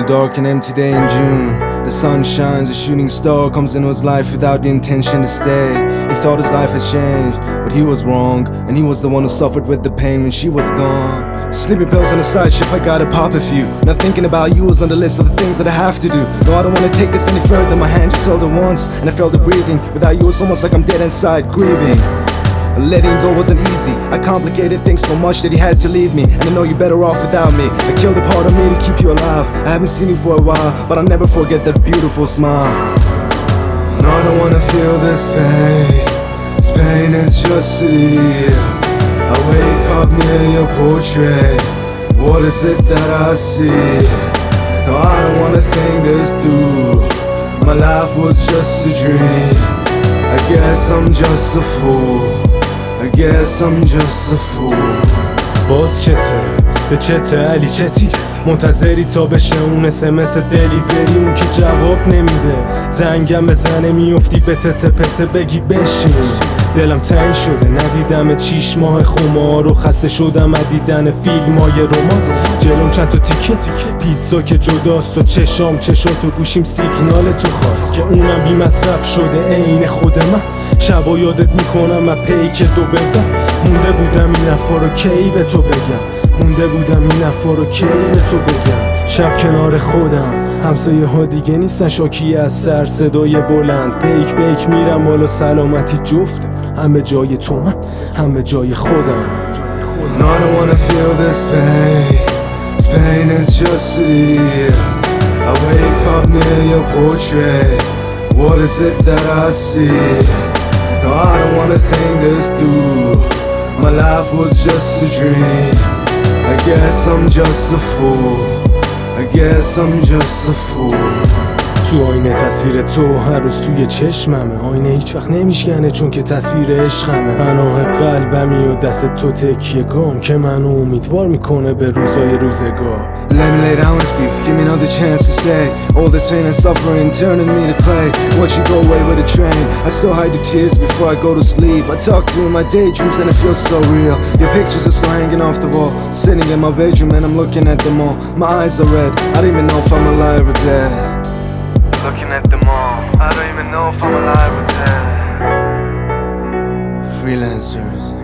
dark and empty day in June. The sun shines, a shooting star comes into his life without the intention to stay. He thought his life has changed, but he was wrong, and he was the one who suffered with the pain when she was gone. Sleeping pills on the side ship, I gotta pop a few. Not thinking about you was on the list of the things that I have to do. No, I don't wanna take this any further. My hand just held it once, and I felt it breathing. Without you, it's almost like I'm dead inside, grieving. Letting go wasn't easy. I complicated things so much that he had to leave me, and I know you're better off without me. I killed a part of me to keep you alive. I haven't seen you for a while, but I'll never forget that beautiful smile. No, I don't wanna feel this pain. This pain is just silly. I wake up near your portrait. What is it that I see? No, I don't wanna think this through. My life was just a dream. I guess I'm just a fool. I guess I'm just a fool. باز چته؟ به چته علی چتی؟ منتظری تا بشه اون اسمس دلیوری، اون که جواب نمیده. زنگم بزنه میافتی به تته پته بگی بشین. دلم تنگ شده ندیدم 6 ماه خمار و خسته شدم دیدن فیلمای رومانس. جلوم چند تا تیکه پیتزا که جداست و چشات و گوشیم سیگنال تو خواست که اونم بی مصرف شده عین خود من. شبا یادت میکنم از پیک دو بدم. مونده بودم این حرفا رو کی به تو بگم. مونده بودم این حرفا رو کی به تو بگم. شب کنار خودم، همسایه ها دیگه نیستن شاکی از سر صدای بلند. پیک میرم بالا سلامتی جفت. هم به جای تو من، هم به جای خودم. No, I don't wanna feel this pain. This pain is just silly. I wake up near your portrait. What is it that I see? No, I don't wanna think this through. My life was just a dream. I guess I'm just a fool. I guess I'm just a fool. تو آینه تصویر تو هر روز توی چشممه. آینه هیچ وقت نمیشکنه چون که تصویر عشقمه. پناه قلبمی و دست تو تکیه گام که منو امیدوار میکنه به روزای روزگار. Let me lay down with you, give me another chance to say all this pain and suffering turning me to clay. Watch you go away with a train. I still hide the tears before I go to sleep. I talk to you in my daydreams and it feels so real. Your pictures are still hanging off the wall. Sitting in my bedroom and I'm looking at them all. My eyes are red, I don't even know if I'm alive or dead. Looking at them all, I don't even know if I'm alive or dead. Freelancers.